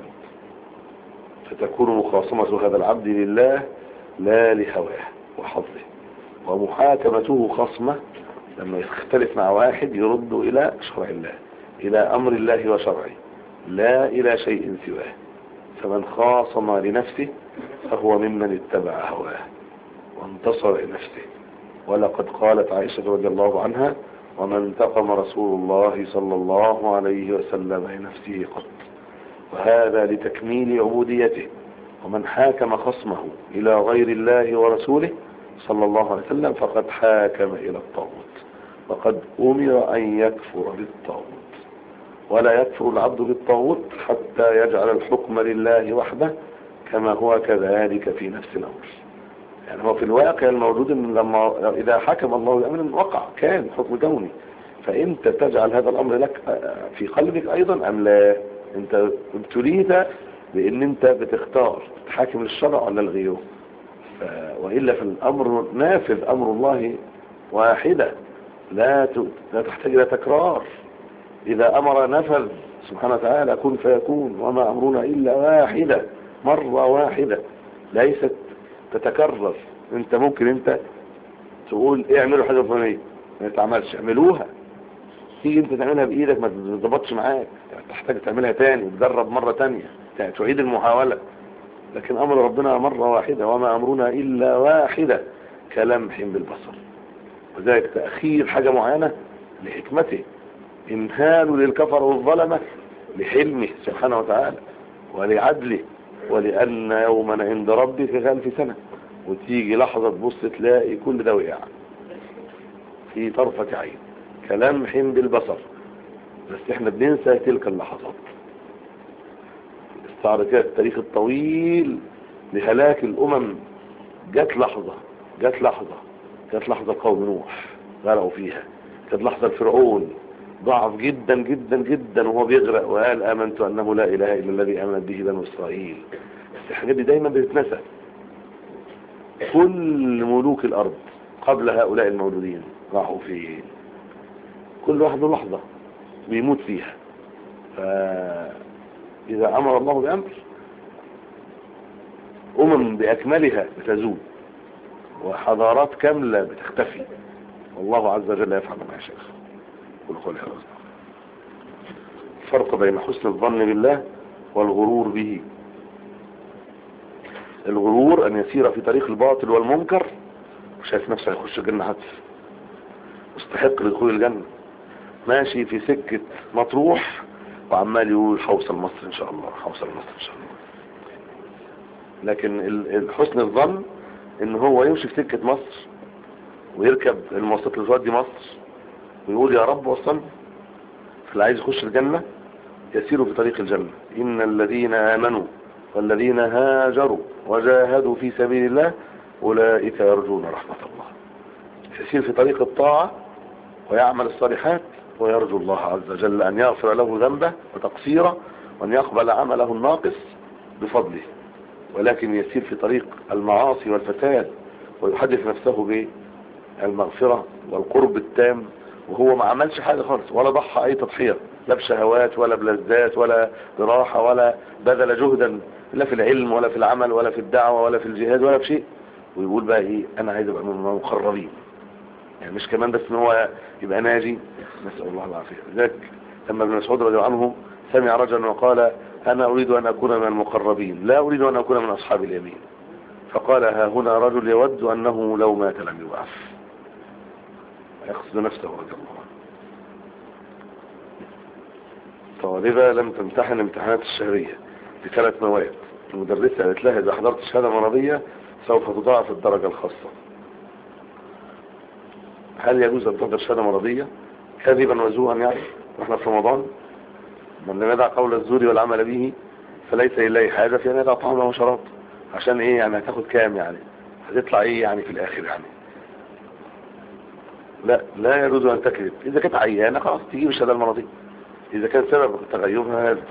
فتكون مخاصمة هذا العبد لله لا لهواه وحظه، ومحاكمته خصمة لما يختلف مع واحد يرد إلى شرع الله، إلى أمر الله وشرعه، لا إلى شيء سواه. فمن خاصم لنفسه فهو ممن اتبع هواه وانتصر لنفسه. ولقد قالت عائشة رضي الله عنها: وما انتقم رسول الله صلى الله عليه وسلم لنفسه قط، وهذا لتكميل عبوديته. ومن حاكم خصمه إلى غير الله ورسوله صلى الله عليه وسلم فقد حاكم إلى الطاغوت، وقد أمر أن يكفر بالطاغوت. ولا يكفر العبد بالطاغوت حتى يجعل الحكم لله وحده، كما هو كذلك في نفس الأمر. يعني هو في الواقع الموجود إن لما إذا حكم الله بأمر وقع كان حكم كوني، فأنت تجعل هذا الأمر لك في قلبك أيضا أم لا؟ أنت ابتليت بأن أنت بتختار تحاكم للشرع ولا لغيره، وإلا في الأمر نافذ أمر الله واحدة لا تحتاج إلى تكرار. إذا أمر نفذ سبحانه وتعالى كن فيكون، وما أمرنا إلا واحدة، مرة واحدة ليست تتكرر. أنت ممكن أنت تقول اعملوا حاجة فلانية ما تعملش، اعملوها، تيجي أنت تعملها بإيدك ما تضبطش معاك، تحتاج تعملها تاني وتجرب مرة تانية تعيد المحاولة. لكن أمر ربنا مرة واحدة، وما أمرنا إلا واحدة كلمح بالبصر. وذلك تأخير حاجة معينة لحكمته، إمهال للكفر والظلمة لحلمه سبحانه وتعالى ولعدله، ولأن يوما عند ربك كألف سنة. وتيجي لحظة تبص تلاقي كل ده وقع في طرفة عين كلمح بالبصر. بس احنا بننسى تلك اللحظات. استعرض كده التاريخ الطويل لهلاك الأمم، جت لحظة قوم نوح غرقوا فيها، كانت لحظة الفرعون ضعف جدا جدا جدا وهو بيغرق وقال آمنت أنه لا إله إلا الذي آمنت به بنو إسرائيل. بس الحاجات دي دايما بتتنسى. كل ملوك الأرض قبل هؤلاء المولودين راحوا فين؟ كل واحد له لحظة بيموت فيها. فإذا أمر الله بأمر بأكملها بتزول، وحضارات كاملة بتختفي، والله عز وجل يفعل ما يشاء. قل قولي هذا. الفرق بين حسن الظن بالله والغرور به. الغرور أن يسير في طريق الباطل والمنكر وشايف نفسه يخش الجنة حتف، مستحق لدخول الجنة، ماشي في سكة مطروح وعمال يقول حوصل مصر إن شاء الله، حوصل مصر إن شاء الله. لكن حسن الظن إن هو يمشي في سكة مصر ويركب المواصلات اللي تودي مصر ويقول يا رب وصلني. فاللي عايز يخش الجنة يسير في طريق الجنة. إن الذين آمنوا والذين هاجروا وجاهدوا في سبيل الله أولئك يرجون رحمة الله. يسير في طريق الطاعة ويعمل الصالحات ويرجو الله عز وجل أن يغفر له ذنبه وتقصيره وأن يقبل عمله الناقص بفضله. ولكن يسير في طريق المعاصي والفساد ويحدث نفسه بالمغفرة والقرب التام وهو ما عملش حاجة خالص ولا ضحى أي تضحية، لا بشهوات ولا بلذات ولا براحة ولا بذل جهدا لا في العلم ولا في العمل ولا في الدعوة ولا في الجهاد ولا في شيء، ويقول بقى ايه انا عايز ابقى من المقربين. يعني مش كمان بس ان هو يبقى ناجي، نسأل الله العافية. لذلك لما ابن مسعود رضي الله عنه سمع رجلا وقال انا اريد ان اكون من المقربين لا اريد ان اكون من اصحاب اليمين، فقال ها هنا رجل يود انه لو مات لم يبعث، يقصد نفسه رضي الله عنه. طالبة لم تمتحن الامتحانات الشهرية ب3 مواد، المدرسة قالت لها إذا حضرت شهادة مرضية سوف تضاعف الدرجة الخاصة. هل يجوز أن تحضر شهادة مرضية كاذبا وزوها؟ يعني نحن في رمضان، من لم يدع قول الزور والعمل به فليس لله حاجة في أن يدع طعامه وشراب. عشان إيه يعني؟ هتاخد كام يعني؟ هتطلع إيه يعني في الآخر يعني؟ لا يجوز أن تكذب. إذا كانت عيانة خلاص تجيب الشهادة المرضية، إذا كان سبب تغيرها هذا.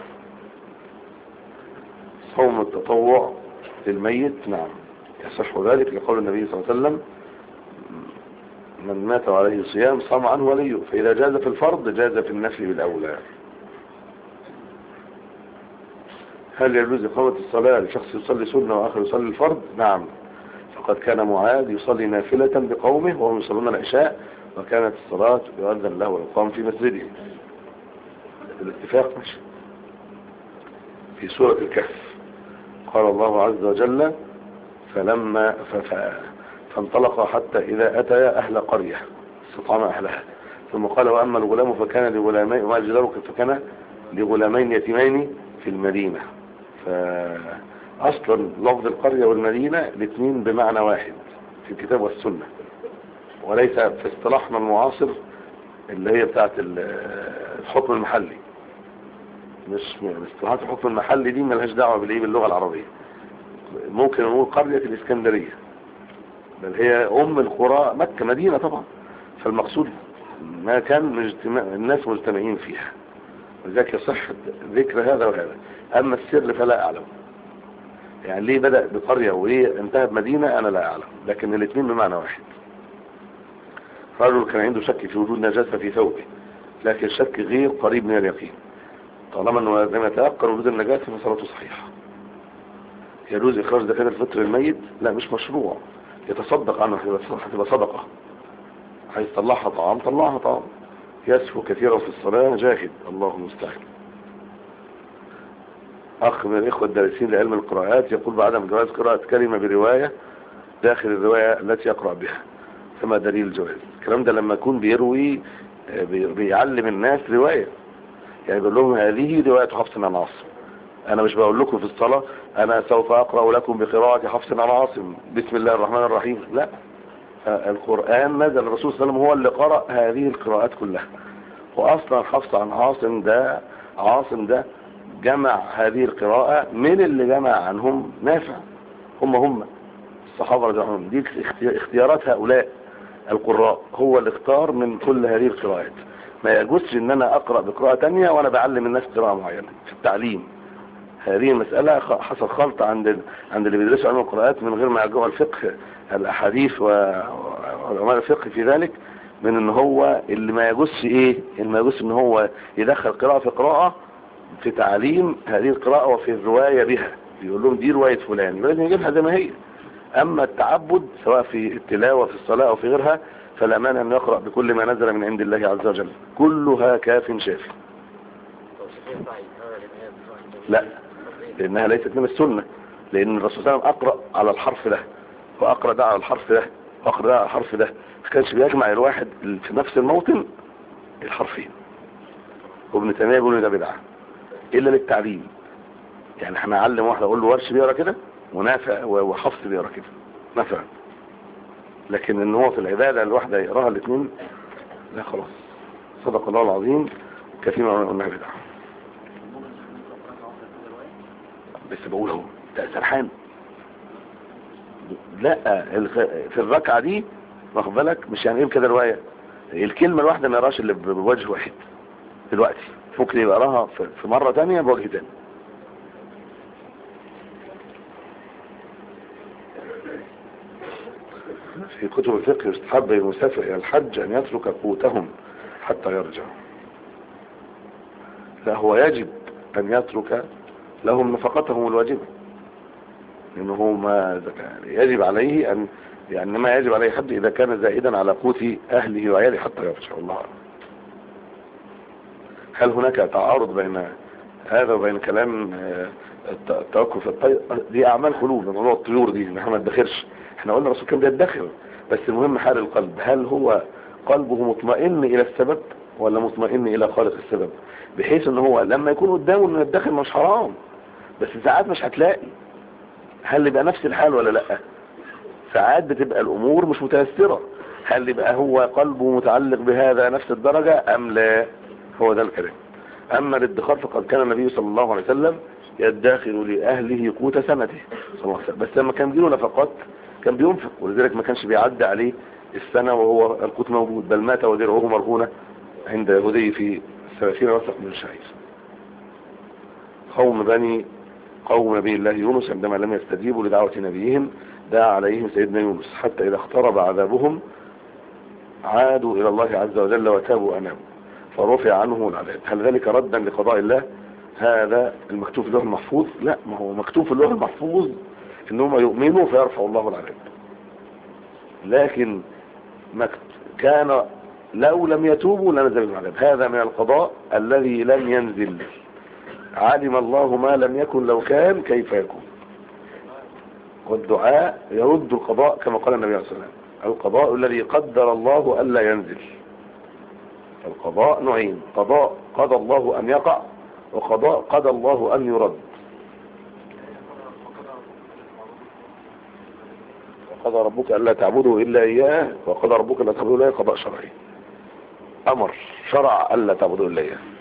صوم التطوع للميت نعم يصح ذلك لقول النبي صلى الله عليه وسلم من مات عليه صيام صام عنه وليه، فإذا جاز في الفرض جاز في النفل بالأولى. هل يجوز إقامة الصلاة لشخص يصلي سنة وآخر يصلي الفرض؟ نعم، فقد كان معاذ يصلي نافلة بقومه وهم يصلون العشاء وكانت الصلاة يؤذن له ويقام في مسجده بالاتفاق. ماشي. في سورة الكهف قال الله عز وجل فانطلقا حتى إذا أتيا أهل قرية استطعم أهلها ثم قال وأما الغلام فكان لغلامين وما الجدار فكان لغلامين يتيمين في المدينة. فأصلا لفظ القرية والمدينة الاثنين بمعنى واحد في الكتاب والسنة، وليس في اصطلاحنا المعاصر اللي هي بتاعت الحكم المحلي. مش اصطلاحات الحكم المحلي دي ملهاش دعوة باللغة العربية. ممكن نقول قرية الإسكندرية، بل هي أم القرى مكة مدينة طبعا، فالمقصود ما كان الناس مجتمعين فيها، وذلك يصح ذكر هذا وهذا. أما السر فلا أعلم، يعني ليه بدأ بقرية وليه انتهى بمدينة أنا لا أعلم، لكن الاثنين بمعنى واحد. رجل كان عنده شك في وجود نجاسة في ثوبه، لكن الشك غير قريب من اليقين، طالما أنه لم يتيقن وجود النجاسة فصلاته صحيحة. يجوز إخراج زكاة الفطر الميت؟ لا مش مشروع، يتصدق عنه، هتبقى صدقة. عايز طلعها طعام طلعها طعام، يسفو كثيرا في الصلاة جاهد، الله المستعان. أخ من الإخوة الدارسين لعلم القراءات يقول بعدم جواز قراءة كلمة برواية داخل الرواية التي يقرأ بها، كما دليل الجواز. الكلام ده لما يكون بيروي بيعلم الناس رواية، يعني بيقول لهم هذه رواية حفص عن عاصم. أنا مش بقول لكم في الصلاة أنا سوف أقرأ لكم بقراءة حفص عن عاصم بسم الله الرحمن الرحيم، لا. القرآن نزل الرسول صلى الله عليه وسلم هو اللي قرأ هذه القراءات كلها، وأصلا حفص عن عاصم ده جمع هذه القراءة من اللي جمع عنهم نافع، هم الصحابة رضي الله عنهم. دي اختيارات هؤلاء القراء، هو اللي اختار من كل هذه القراءات. ما يجوزش ان انا اقرأ بقراءة تانية وانا بعلم الناس قراءة معينة في التعليم. هذه المسألة حصل خلط عند اللي بيدرسوا علم القراءات من غير ما يرجعوا الفقه الاحاديث وعلماء الفقه في ذلك، من ان هو اللي ما يجوزش ان هو يدخل قراءة في قراءة في تعليم هذه القراءة وفي الرواية بها، يقول لهم دي رواية فلان، لازم يجيبها زي ما هي. اما التعبد سواء في التلاوة في الصلاة او في غيرها فلا مانع ان يقرأ بكل ما نزل من عند الله عز وجل، كلها كاف شافي. لا لأنها ليست من السنة، لأن الرسول صلى الله عليه وسلم أقرأ على الحرف ده وأقرأ ده على الحرف ده وأقرأ ده على الحرف ده، ما كانش بيجمع الواحد في نفس الموطن الحرفين. وابن تيمية بيقول ده بدعة إلا للتعليم، يعني احنا نعلم واحد أقول له ورش بيقرأ كده ونافع وحفص بيقرأ كده مثلا، لكن ان هو في العبادة الواحدة يقراها الاثنين لا خلاص. صدق الله العظيم. كثير ما قلنا بدعة. بس بقول اهو ده سرحان. لا في الركعة دي واخد بالك مش يعني ايه كده رواية الكلمة الواحدة ما يقراش اللي بوجه واحد دلوقتي، ممكن يقراها في مرة تانية بوجه تاني. في كتب الفقه يستحب للمسافر الى الحج ان يترك قوتهم حتى يرجع. لا هو يجب ان يترك لهم نفقتهم الواجبة، لانه ما يجب عليه ان يعني ما يجب عليه حد اذا كان زائدا على قوت اهله وعياله حتى يرجع. الله. هل هناك تعارض بين هذا وبين كلام التوقف الطير؟ دي اعمال قلوب، موضوع الطيور دي ان احنا ما ندخرش. احنا قلنا الرسول كان بيدخر، بس المهم حال القلب، هل هو قلبه مطمئن الى السبب ولا مطمئن الى خالق السبب، بحيث ان هو لما يكون قدامه انه يدخر مش حرام، بس ساعات مش هتلاقي. هل يبقى نفس الحال ولا لا؟ ساعات بتبقى الامور مش متيسرة. هل يبقى هو قلبه متعلق بهذا نفس الدرجة ام لا؟ هو ده الكلام. اما الادخار فقد كان النبي صلى الله عليه وسلم يدخر لاهله قوت سنته صلى الله عليه وسلم، بس لما كان بيجيله نفقات كان بينفق، ولذلك ما كانش بيعدي عليه السنة وهو القوت موجود، بل مات ودرعه مرهونة عند يهودي في 30 وثق من شعير. قوم نبي الله يونس عندما لم يستجيبوا لدعوة نبيهم دعا عليهم سيدنا يونس حتى إذا اقترب عذابهم عادوا إلى الله عز وجل وتابوا أنابوا فرفع عنهم العذاب. هل ذلك ردا لقضاء الله؟ هذا المكتوب في اللوح المحفوظ؟ لا، ما هو مكتوب في اللوح المحفوظ إنهم يؤمنوا فيرفع الله العذاب، لكن كان لو لم يتوبوا لنزل العذاب. هذا من القضاء الذي لم ينزل. علم الله ما لم يكن لو كان كيف يكون. والدعاء يرد القضاء كما قال النبي عليه الصلاة والسلام: القضاء الذي قدر الله ألا ينزل. القضاء نوعين: قضاء قضى الله أن يقع، وقضاء قضى الله أن يرد. وقضى ربك ألا تعبدوا إلا إياه وقضى ربك ألا تعبدوا إلا إياه، قضاء شرعي. أمر شرع ألا تعبدوا إلا إياه.